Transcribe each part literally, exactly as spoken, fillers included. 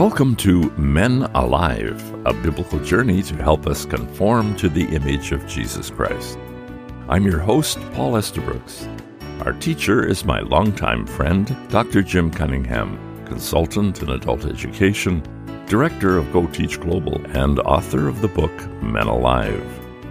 Welcome to Men Alive, a biblical journey to help us conform to the image of Jesus Christ. I'm your host, Paul Estabrooks. Our teacher is my longtime friend, Doctor Jim Cunningham, consultant in adult education, director of Go Teach Global, and author of the book Men Alive.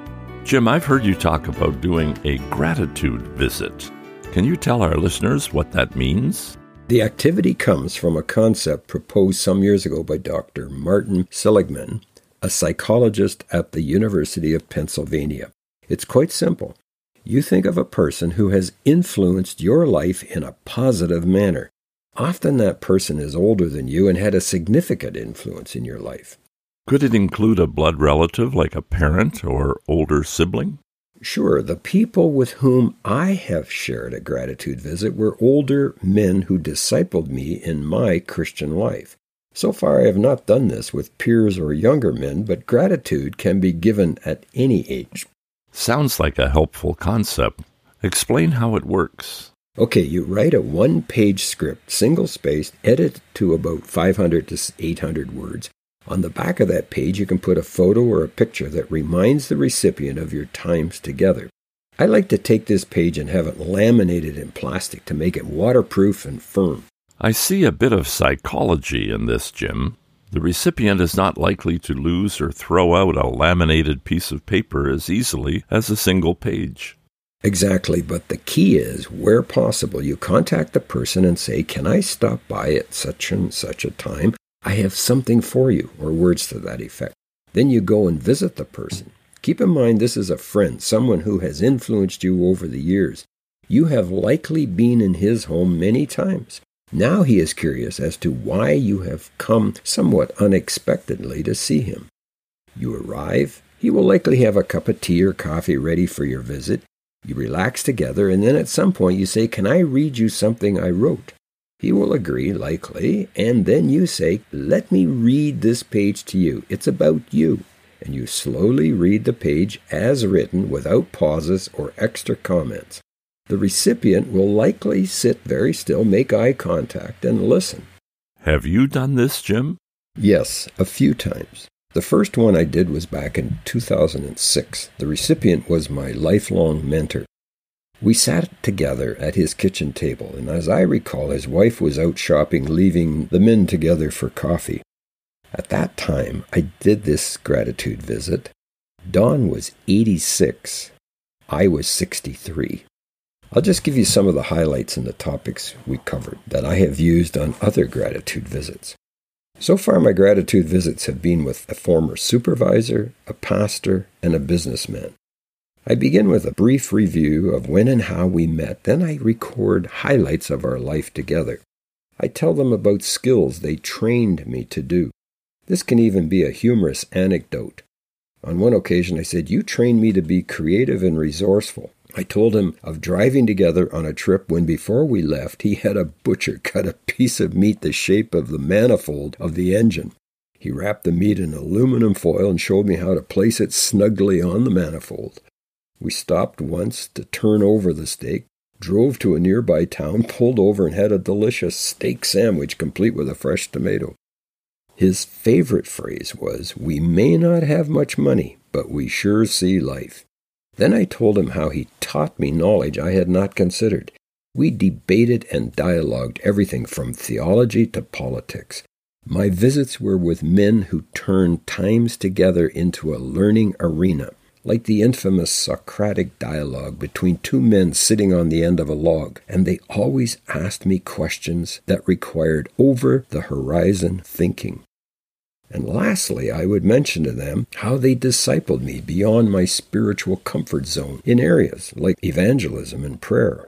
Jim, I've heard you talk about doing a gratitude visit. Can you tell our listeners what that means? The activity comes from a concept proposed some years ago by Doctor Martin Seligman, a psychologist at the University of Pennsylvania. It's quite simple. You think of a person who has influenced your life in a positive manner. Often that person is older than you and had a significant influence in your life. Could it include a blood relative like a parent or older sibling? Sure, the people with whom I have shared a gratitude visit were older men who discipled me in my Christian life. So far, I have not done this with peers or younger men, but gratitude can be given at any age. Sounds like a helpful concept. Explain how it works. Okay, you write a one-page script, single-spaced, edit to about five hundred to eight hundred words. On the back of that page, you can put a photo or a picture that reminds the recipient of your times together. I like to take this page and have it laminated in plastic to make it waterproof and firm. I see a bit of psychology in this, Jim. The recipient is not likely to lose or throw out a laminated piece of paper as easily as a single page. Exactly, but the key is, where possible, you contact the person and say, "Can I stop by at such and such a time? I have something for you," or words to that effect. Then you go and visit the person. Keep in mind this is a friend, someone who has influenced you over the years. You have likely been in his home many times. Now he is curious as to why you have come somewhat unexpectedly to see him. You arrive. He will likely have a cup of tea or coffee ready for your visit. You relax together, and then at some point you say, "Can I read you something I wrote?" He will agree, likely, and then you say, "Let me read this page to you. It's about you." And you slowly read the page as written without pauses or extra comments. The recipient will likely sit very still, make eye contact, and listen. Have you done this, Jim? Yes, a few times. The first one I did was back in two thousand six. The recipient was my lifelong mentor. We sat together at his kitchen table, and as I recall, his wife was out shopping, leaving the men together for coffee. At that time, I did this gratitude visit. Don was eighty-six. I was sixty-three. I'll just give you some of the highlights in the topics we covered that I have used on other gratitude visits. So far, my gratitude visits have been with a former supervisor, a pastor, and a businessman. I begin with a brief review of when and how we met, then I record highlights of our life together. I tell them about skills they trained me to do. This can even be a humorous anecdote. On one occasion I said, "You trained me to be creative and resourceful." I told him of driving together on a trip when before we left he had a butcher cut a piece of meat the shape of the manifold of the engine. He wrapped the meat in aluminum foil and showed me how to place it snugly on the manifold. We stopped once to turn over the steak, drove to a nearby town, pulled over, and had a delicious steak sandwich complete with a fresh tomato. His favorite phrase was, "We may not have much money, but we sure see life." Then I told him how he taught me knowledge I had not considered. We debated and dialogued everything from theology to politics. My visits were with men who turned times together into a learning arena, like the infamous Socratic dialogue between two men sitting on the end of a log, and they always asked me questions that required over-the-horizon thinking. And lastly, I would mention to them how they discipled me beyond my spiritual comfort zone in areas like evangelism and prayer.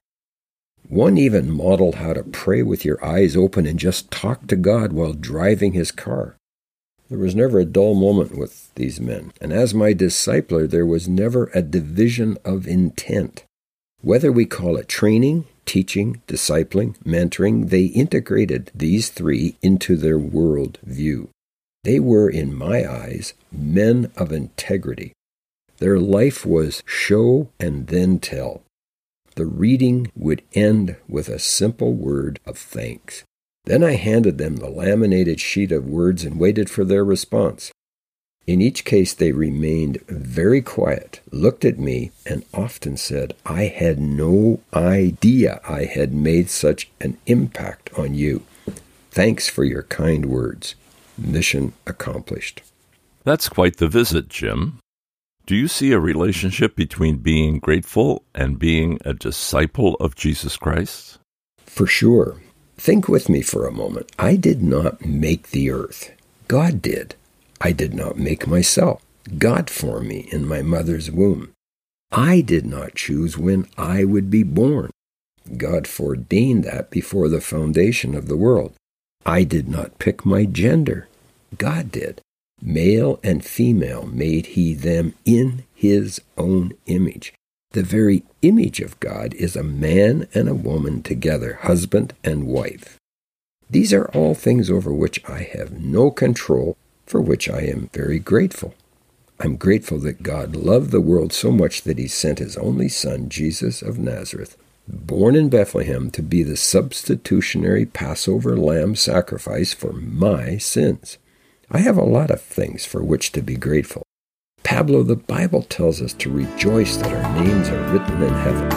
One even modeled how to pray with your eyes open and just talk to God while driving his car. There was never a dull moment with these men, and as my discipler, there was never a division of intent. Whether we call it training, teaching, discipling, mentoring, they integrated these three into their world view. They were, in my eyes, men of integrity. Their life was show and then tell. The reading would end with a simple word of thanks. Then I handed them the laminated sheet of words and waited for their response. In each case, they remained very quiet, looked at me, and often said, "I had no idea I had made such an impact on you. Thanks for your kind words. Mission accomplished." That's quite the visit, Jim. Do you see a relationship between being grateful and being a disciple of Jesus Christ? For sure. Think with me for a moment. I did not make the earth. God did. I did not make myself. God formed me in my mother's womb. I did not choose when I would be born. God foreordained that before the foundation of the world. I did not pick my gender. God did. Male and female made he them in his own image. The very image of God is a man and a woman together, husband and wife. These are all things over which I have no control, for which I am very grateful. I'm grateful that God loved the world so much that he sent his only son, Jesus of Nazareth, born in Bethlehem, to be the substitutionary Passover lamb sacrifice for my sins. I have a lot of things for which to be grateful. Pablo, the Bible tells us to rejoice that our names are written in heaven.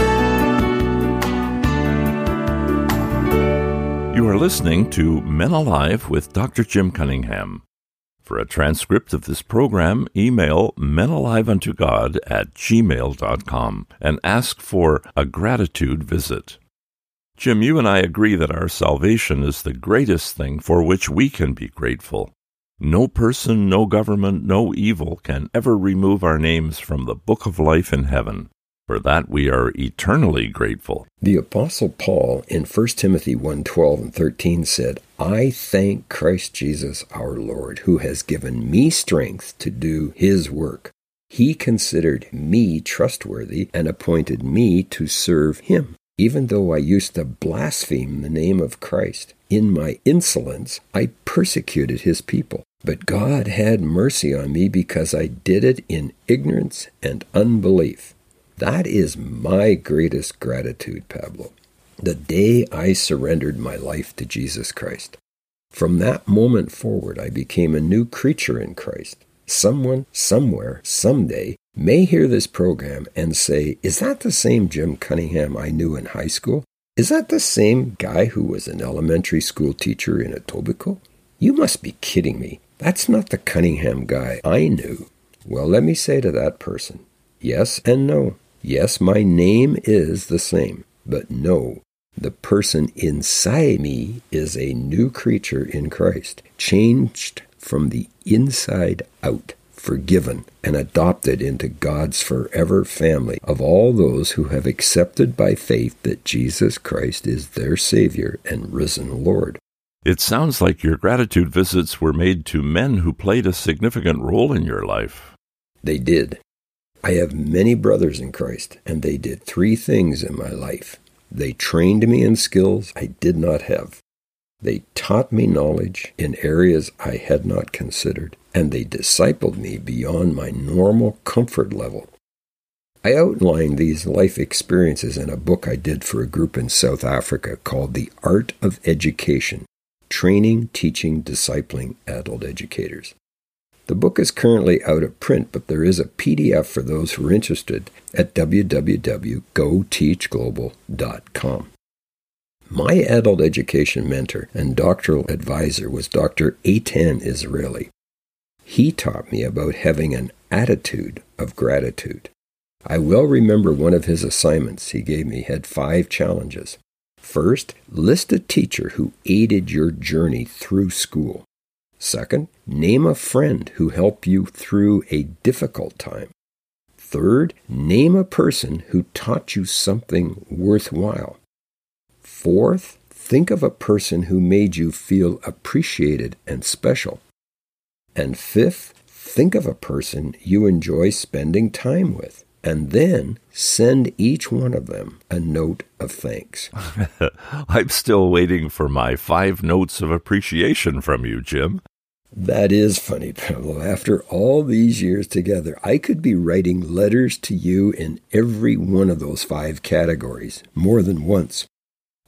You are listening to Men Alive with Doctor Jim Cunningham. For a transcript of this program, email menaliveuntogod at gmail dot com and ask for a gratitude visit. Jim, you and I agree that our salvation is the greatest thing for which we can be grateful. No person, no government, no evil can ever remove our names from the book of life in heaven. For that we are eternally grateful. The Apostle Paul in First Timothy one twelve and thirteen said, "I thank Christ Jesus our Lord, who has given me strength to do his work. He considered me trustworthy and appointed me to serve him, even though I used to blaspheme the name of Christ. In my insolence, I persecuted his people. But God had mercy on me because I did it in ignorance and unbelief." That is my greatest gratitude, Pablo. The day I surrendered my life to Jesus Christ. From that moment forward, I became a new creature in Christ. Someone, somewhere, someday, may hear this program and say, "Is that the same Jim Cunningham I knew in high school? Is that the same guy who was an elementary school teacher in Etobicoke? You must be kidding me. That's not the Cunningham guy I knew." Well, let me say to that person, yes and no. Yes, my name is the same, but no, the person inside me is a new creature in Christ, changed from the inside out, forgiven, and adopted into God's forever family of all those who have accepted by faith that Jesus Christ is their Savior and risen Lord. It sounds like your gratitude visits were made to men who played a significant role in your life. They did. I have many brothers in Christ, and they did three things in my life. They trained me in skills I did not have. They taught me knowledge in areas I had not considered, and they discipled me beyond my normal comfort level. I outlined these life experiences in a book I did for a group in South Africa called The Art of Education, Training, Teaching, Discipling Adult Educators. The book is currently out of print, but there is a P D F for those who are interested at w w w dot go teach global dot com. My adult education mentor and doctoral advisor was Doctor Eitan Israeli. He taught me about having an attitude of gratitude. I well remember one of his assignments he gave me had five challenges. First, list a teacher who aided your journey through school. Second, name a friend who helped you through a difficult time. Third, name a person who taught you something worthwhile. Fourth, think of a person who made you feel appreciated and special. And fifth, think of a person you enjoy spending time with. And then send each one of them a note of thanks. I'm still waiting for my five notes of appreciation from you, Jim. That is funny, Pablo. After all these years together, I could be writing letters to you in every one of those five categories, more than once.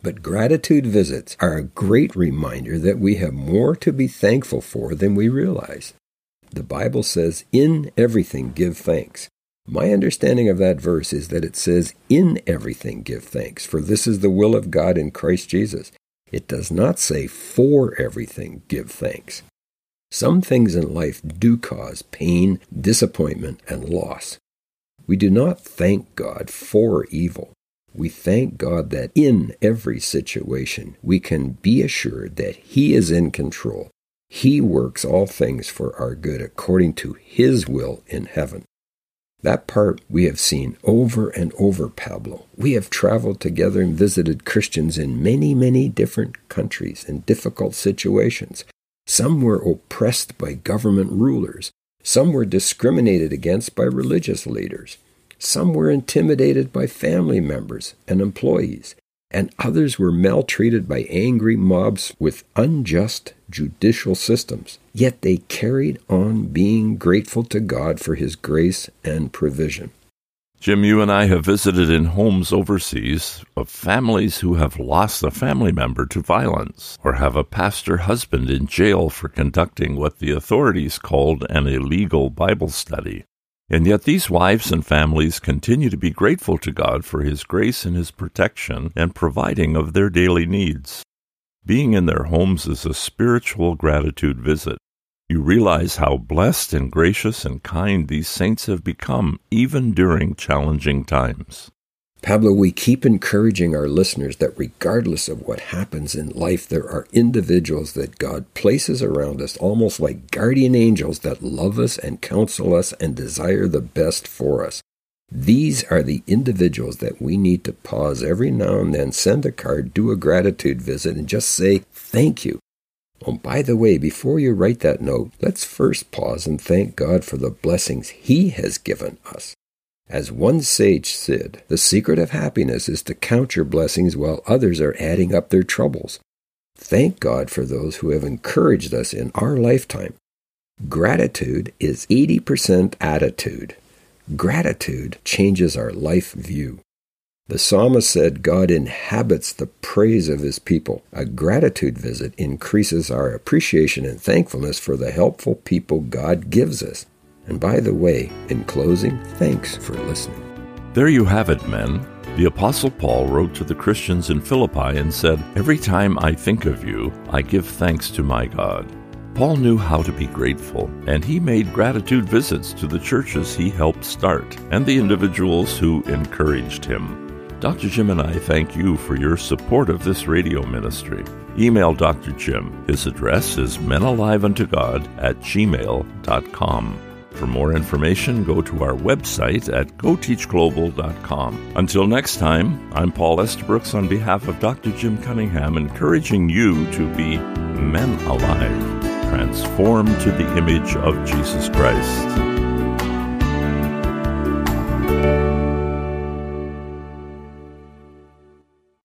But gratitude visits are a great reminder that we have more to be thankful for than we realize. The Bible says, "In everything give thanks." My understanding of that verse is that it says, "In everything give thanks, for this is the will of God in Christ Jesus." It does not say, "For everything give thanks." Some things in life do cause pain, disappointment, and loss. We do not thank God for evil. We thank God that in every situation we can be assured that He is in control. He works all things for our good according to His will in heaven. That part we have seen over and over, Pablo. We have traveled together and visited Christians in many, many different countries in difficult situations. Some were oppressed by government rulers. Some were discriminated against by religious leaders. Some were intimidated by family members and employees, and others were maltreated by angry mobs with unjust judicial systems. Yet they carried on being grateful to God for His grace and provision. Jim, you and I have visited in homes overseas of families who have lost a family member to violence or have a pastor husband in jail for conducting what the authorities called an illegal Bible study. And yet these wives and families continue to be grateful to God for His grace and His protection and providing of their daily needs. Being in their homes is a spiritual gratitude visit. You realize how blessed and gracious and kind these saints have become, even during challenging times. Pablo, we keep encouraging our listeners that regardless of what happens in life, there are individuals that God places around us, almost like guardian angels that love us and counsel us and desire the best for us. These are the individuals that we need to pause every now and then, send a card, do a gratitude visit, and just say, thank you. Oh, by the way, before you write that note, let's first pause and thank God for the blessings He has given us. As one sage said, the secret of happiness is to count your blessings while others are adding up their troubles. Thank God for those who have encouraged us in our lifetime. Gratitude is eighty percent attitude. Gratitude changes our life view. The psalmist said God inhabits the praise of His people. A gratitude visit increases our appreciation and thankfulness for the helpful people God gives us. And by the way, in closing, thanks for listening. There you have it, men. The Apostle Paul wrote to the Christians in Philippi and said, "Every time I think of you, I give thanks to my God." Paul knew how to be grateful, and he made gratitude visits to the churches he helped start and the individuals who encouraged him. Doctor Jim and I thank you for your support of this radio ministry. Email Doctor Jim. His address is menaliveuntogod at gmail dot com. For more information, go to our website at go teach global dot com. Until next time, I'm Paul Estabrooks on behalf of Doctor Jim Cunningham, encouraging you to be men alive, transformed to the image of Jesus Christ.